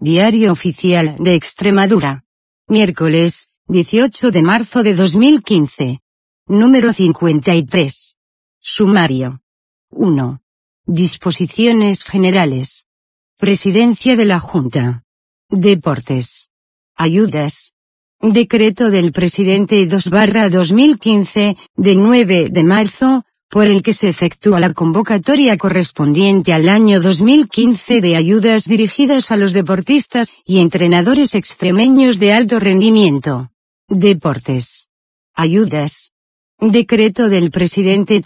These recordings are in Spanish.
Diario Oficial de Extremadura. Miércoles, 18 de marzo de 2015. Número 53. Sumario. 1. Disposiciones generales. Presidencia de la Junta. Deportes. Ayudas. Decreto del Presidente 2/2015, de 9 de marzo, por el que se efectúa la convocatoria correspondiente al año 2015 de ayudas dirigidas a los deportistas y entrenadores extremeños de alto rendimiento. Deportes. Ayudas. Decreto del Presidente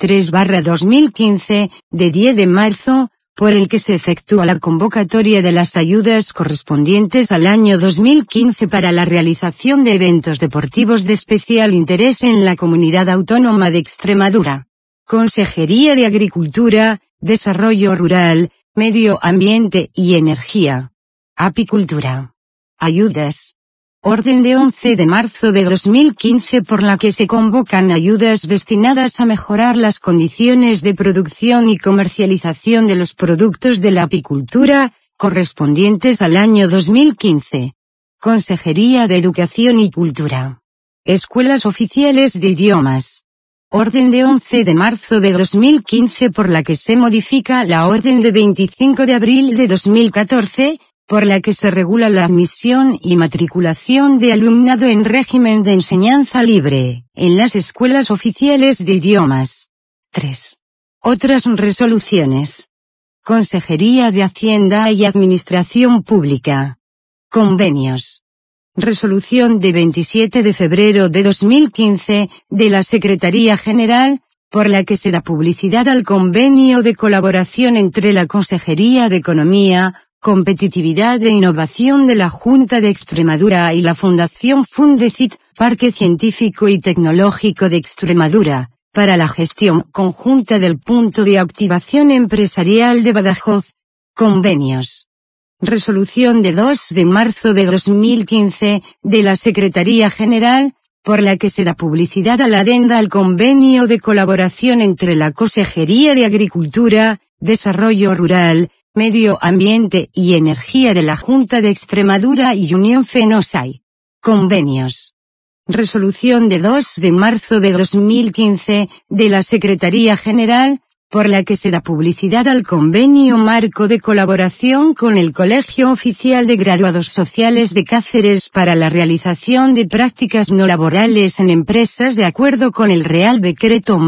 3/2015, de 10 de marzo, por el que se efectúa la convocatoria de las ayudas correspondientes al año 2015 para la realización de eventos deportivos de especial interés en la Comunidad Autónoma de Extremadura. Consejería de Agricultura, Desarrollo Rural, Medio Ambiente y Energía. Apicultura. Ayudas. Orden de 11 de marzo de 2015 por la que se convocan ayudas destinadas a mejorar las condiciones de producción y comercialización de los productos de la apicultura, correspondientes al año 2015. Consejería de Educación y Cultura. Escuelas Oficiales de Idiomas. Orden de 11 de marzo de 2015 por la que se modifica la orden de 25 de abril de 2014, por la que se regula la admisión y matriculación de alumnado en régimen de enseñanza libre, en las escuelas oficiales de idiomas. 3. Otras resoluciones. Consejería de Hacienda y Administración Pública. Convenios. Resolución de 27 de febrero de 2015, de la Secretaría General, por la que se da publicidad al convenio de colaboración entre la Consejería de Economía, Competitividad e Innovación de la Junta de Extremadura y la Fundación Fundecit, Parque Científico y Tecnológico de Extremadura, para la gestión conjunta del punto de activación empresarial de Badajoz. Convenios. Resolución de 2 de marzo de 2015, de la Secretaría General, por la que se da publicidad a la adenda al convenio de colaboración entre la Consejería de Agricultura, Desarrollo Rural, Medio Ambiente y Energía de la Junta de Extremadura y Unión Fenosai. Convenios. Resolución de 2 de marzo de 2015, de la Secretaría General, por la que se da publicidad al convenio marco de colaboración con el Colegio Oficial de Graduados Sociales de Cáceres para la realización de prácticas no laborales en empresas de acuerdo con el Real Decreto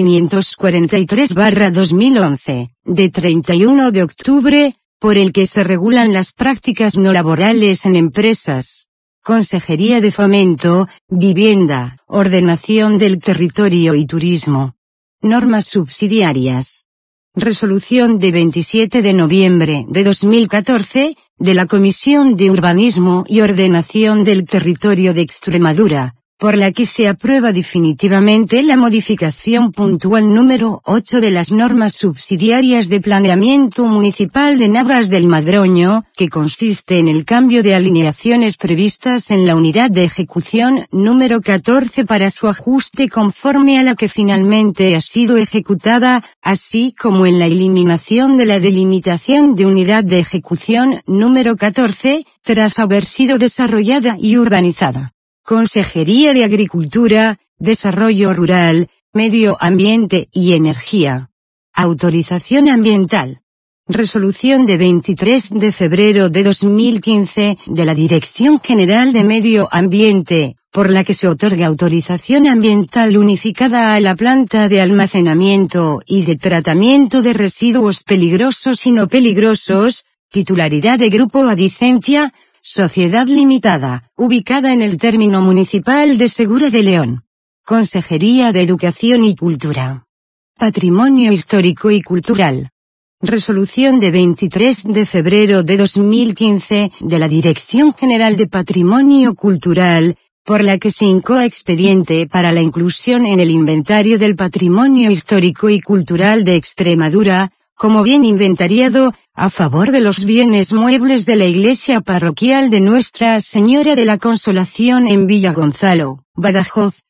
1543/2011, de 31 de octubre, por el que se regulan las prácticas no laborales en empresas. Consejería de Fomento, Vivienda, Ordenación del Territorio y Turismo. Normas subsidiarias. Resolución de 27 de noviembre de 2014, de la Comisión de Urbanismo y Ordenación del Territorio de Extremadura, por la que se aprueba definitivamente la modificación puntual número 8 de las normas subsidiarias de planeamiento municipal de Navas del Madroño, que consiste en el cambio de alineaciones previstas en la unidad de ejecución número 14 para su ajuste conforme a la que finalmente ha sido ejecutada, así como en la eliminación de la delimitación de unidad de ejecución número 14, tras haber sido desarrollada y urbanizada. Consejería de Agricultura, Desarrollo Rural, Medio Ambiente y Energía. Autorización ambiental. Resolución de 23 de febrero de 2015, de la Dirección General de Medio Ambiente, por la que se otorga autorización ambiental unificada a la planta de almacenamiento y de tratamiento de residuos peligrosos y no peligrosos, titularidad de Grupo Adicentia, Sociedad Limitada, ubicada en el término municipal de Segura de León. Consejería de Educación y Cultura. Patrimonio Histórico y Cultural. Resolución de 23 de febrero de 2015, de la Dirección General de Patrimonio Cultural, por la que se incoa expediente para la inclusión en el inventario del patrimonio histórico y cultural de Extremadura, como bien inventariado, a favor de los bienes muebles de la iglesia parroquial de Nuestra Señora de la Consolación en Villa Gonzalo, Badajoz.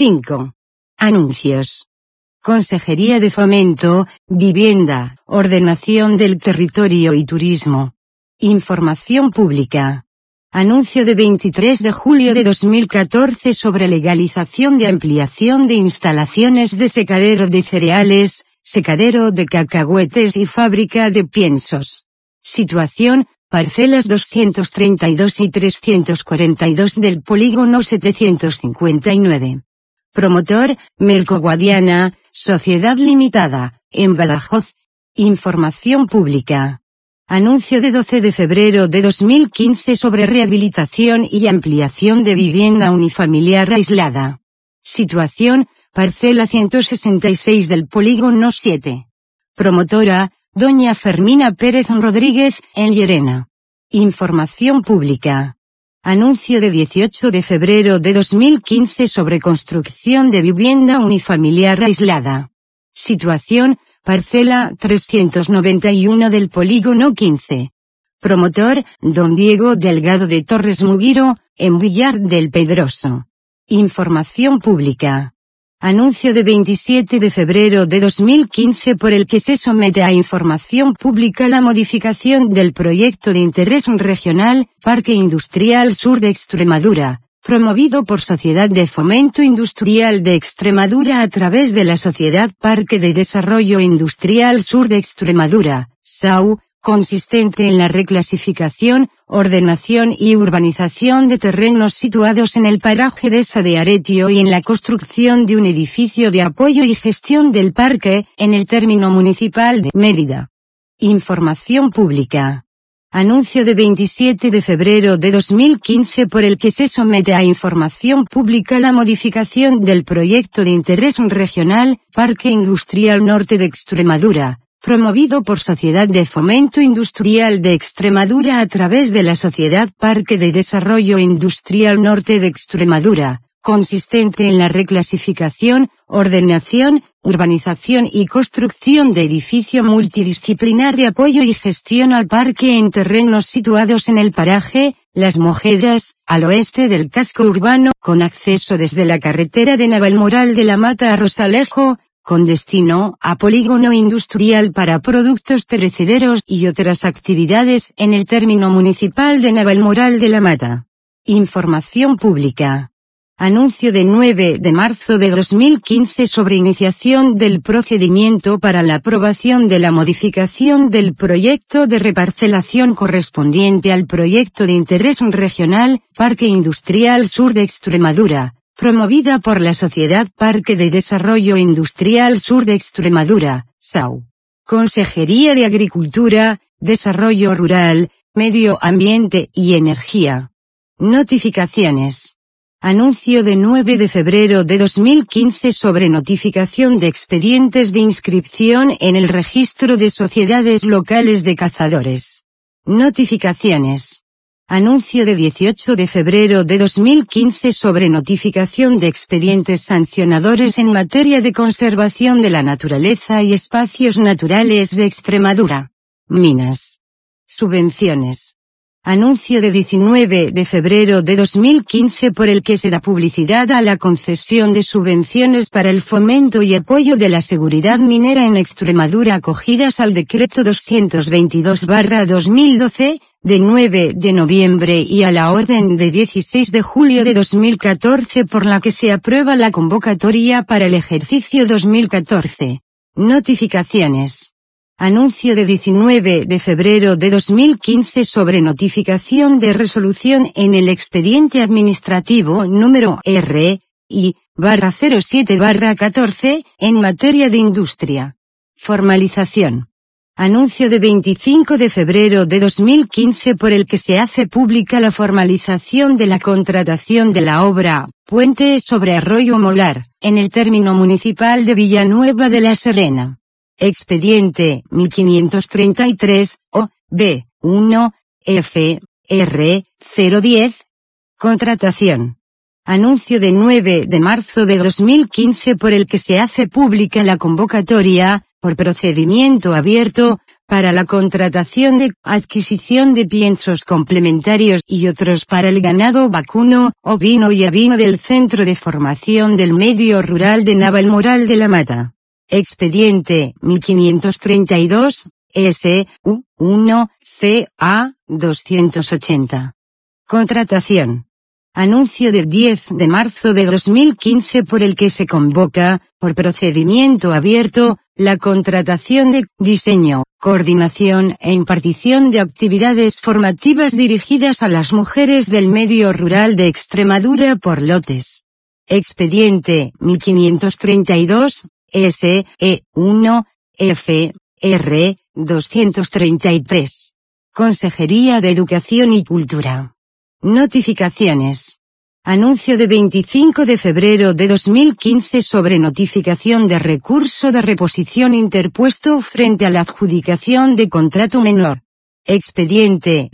5. Anuncios. Consejería de Fomento, Vivienda, Ordenación del Territorio y Turismo. Información pública. Anuncio de 23 de julio de 2014 sobre legalización de ampliación de instalaciones de secadero de cereales, secadero de cacahuetes y fábrica de piensos. Situación: parcelas 232 y 342 del polígono 759. Promotor: Merco Guadiana, Sociedad Limitada, en Badajoz. Información pública. Anuncio de 12 de febrero de 2015 sobre rehabilitación y ampliación de vivienda unifamiliar aislada. Situación: parcela 166 del polígono 7. Promotora: doña Fermina Pérez Rodríguez, en Llerena. Información pública. Anuncio de 18 de febrero de 2015 sobre construcción de vivienda unifamiliar aislada. Situación: parcela 391 del polígono 15. Promotor: don Diego Delgado de Torres Muguiro, en Villar del Pedroso. Información pública. Anuncio de 27 de febrero de 2015 por el que se somete a información pública la modificación del proyecto de interés regional, Parque Industrial Sur de Extremadura, promovido por Sociedad de Fomento Industrial de Extremadura a través de la Sociedad Parque de Desarrollo Industrial Sur de Extremadura, SAU, consistente en la reclasificación, ordenación y urbanización de terrenos situados en el paraje de Sa de Aretio y en la construcción de un edificio de apoyo y gestión del parque, en el término municipal de Mérida. Información pública. Anuncio de 27 de febrero de 2015 por el que se somete a información pública la modificación del proyecto de interés regional, Parque Industrial Norte de Extremadura, promovido por Sociedad de Fomento Industrial de Extremadura a través de la Sociedad Parque de Desarrollo Industrial Norte de Extremadura, consistente en la reclasificación, ordenación, urbanización y construcción de edificio multidisciplinar de apoyo y gestión al parque en terrenos situados en el paraje Las Mojedas, al oeste del casco urbano, con acceso desde la carretera de Navalmoral de la Mata a Rosalejo, con destino a polígono industrial para productos perecederos y otras actividades en el término municipal de Navalmoral de la Mata. Información pública. Anuncio de 9 de marzo de 2015 sobre iniciación del procedimiento para la aprobación de la modificación del proyecto de reparcelación correspondiente al proyecto de interés regional, Parque Industrial Sur de Extremadura, promovida por la Sociedad Parque de Desarrollo Industrial Sur de Extremadura, SAU. Consejería de Agricultura, Desarrollo Rural, Medio Ambiente y Energía. Notificaciones. Anuncio de 9 de febrero de 2015 sobre notificación de expedientes de inscripción en el Registro de Sociedades Locales de Cazadores. Notificaciones. Anuncio de 18 de febrero de 2015 sobre notificación de expedientes sancionadores en materia de conservación de la naturaleza y espacios naturales de Extremadura. Minas. Subvenciones. Anuncio de 19 de febrero de 2015 por el que se da publicidad a la concesión de subvenciones para el fomento y apoyo de la seguridad minera en Extremadura acogidas al Decreto 222/2012, de 9 de noviembre y a la Orden de 16 de julio de 2014 por la que se aprueba la convocatoria para el ejercicio 2014. Notificaciones. Anuncio de 19 de febrero de 2015 sobre notificación de resolución en el expediente administrativo número R.I.-07/14, en materia de industria. Formalización. Anuncio de 25 de febrero de 2015 por el que se hace pública la formalización de la contratación de la obra, Puente sobre Arroyo Molar, en el término municipal de Villanueva de la Serena. Expediente 1533, OB1, FR 010. Contratación. Anuncio de 9 de marzo de 2015 por el que se hace pública la convocatoria, por procedimiento abierto, para la contratación de adquisición de piensos complementarios y otros para el ganado vacuno, ovino y avino del Centro de Formación del Medio Rural de Navalmoral de la Mata. Expediente 1532, SU 1 CA 280. Contratación. Anuncio de 10 de marzo de 2015 por el que se convoca, por procedimiento abierto, la contratación de diseño, coordinación e impartición de actividades formativas dirigidas a las mujeres del medio rural de Extremadura por lotes. Expediente 1532, SE 1, FR 233. Consejería de Educación y Cultura. Notificaciones. Anuncio de 25 de febrero de 2015 sobre notificación de recurso de reposición interpuesto frente a la adjudicación de contrato menor. Expediente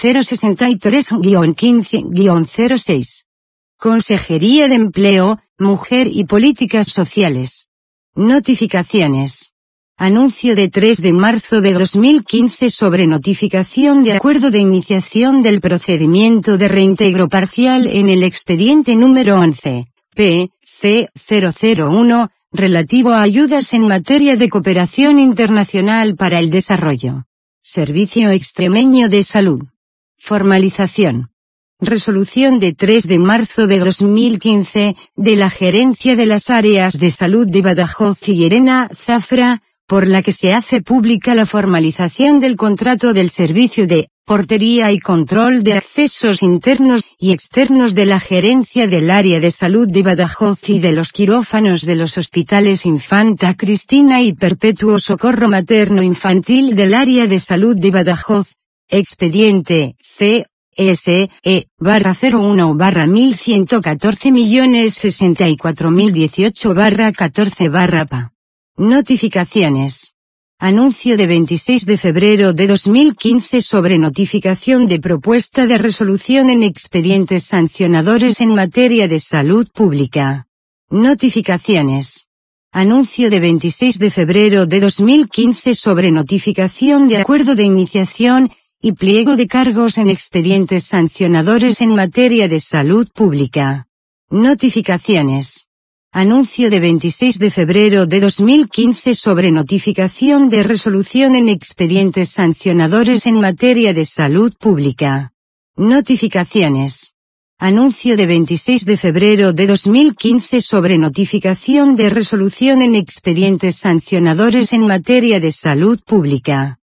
0063-15-06. Consejería de Empleo, Mujer y Políticas Sociales. Notificaciones. Anuncio de 3 de marzo de 2015 sobre notificación de acuerdo de iniciación del procedimiento de reintegro parcial en el expediente número 11, PC 001, relativo a ayudas en materia de cooperación internacional para el desarrollo. Servicio Extremeño de Salud. Formalización. Resolución de 3 de marzo de 2015, de la Gerencia de las Áreas de Salud de Badajoz y Llerena, Zafra, por la que se hace pública la formalización del contrato del servicio de portería y control de accesos internos y externos de la Gerencia del Área de Salud de Badajoz y de los quirófanos de los hospitales Infanta Cristina y Perpetuo Socorro Materno Infantil del Área de Salud de Badajoz. Expediente CSE-01-1114.064.018-14-PA. Notificaciones. Anuncio de 26 de febrero de 2015 sobre notificación de propuesta de resolución en expedientes sancionadores en materia de salud pública. Notificaciones. Anuncio de 26 de febrero de 2015 sobre notificación de acuerdo de iniciación y pliego de cargos en expedientes sancionadores en materia de salud pública. Notificaciones. Anuncio de 26 de febrero de 2015 sobre notificación de resolución en expedientes sancionadores en materia de salud pública. Notificaciones. Anuncio de 26 de febrero de 2015 sobre notificación de resolución en expedientes sancionadores en materia de salud pública.